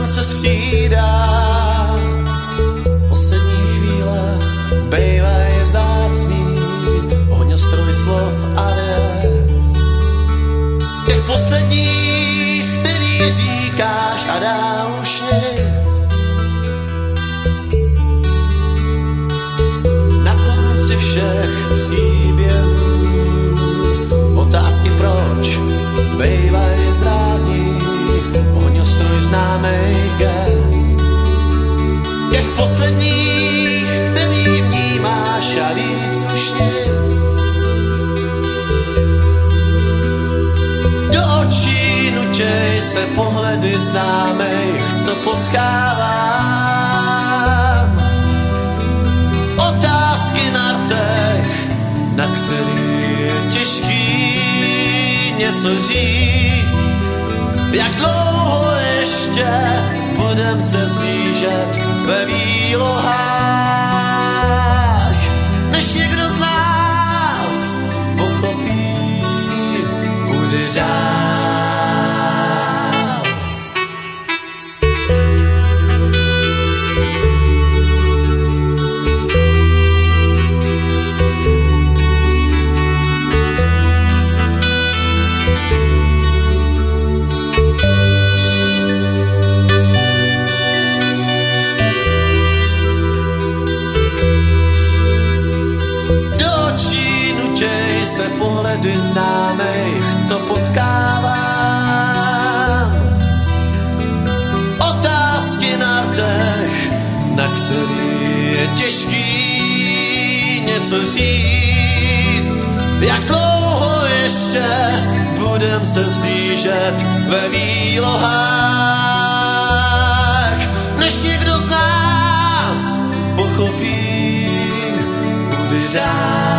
se střídá. Poslední chvíle bejvaj vzácný, ohňostroj slov a vět. Těch posledních, který říkáš a dál už nic. Na konci všech příběhů otázky proč bejvaj zrádní, ohňostroj známých gest. Těch posledních, který vnímáš a víc už nic. Do očí nutěj se pohledy známých, co potkávám. Otázky na rtech, na který je těžký něco říct. Jak dlouho ještě budem se zlížet ve výlohách, než někdo z nás pochopí, kudy dál. Pohledy známých, co potkávám. Otázky na rtech, na který je těžký něco říct. Jak dlouho ještě budem se zlížet ve výlohách, než někdo z nás pochopí, kudy dál.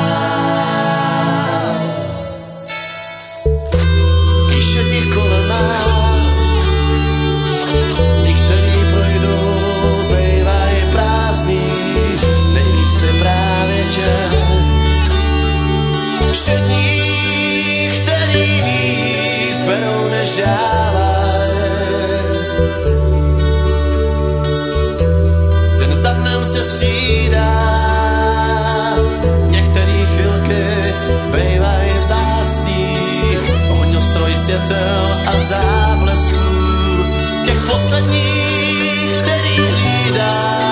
Kolem nás, některý projdou, bejvaj prázdný, nejvíce právě těch. Všední, který víc berou než dávaj. Den za dnem se střídá, některý chvilky bejvaj vzácný, ohňostroj světel a záblesků, těch posledních, který hlídá.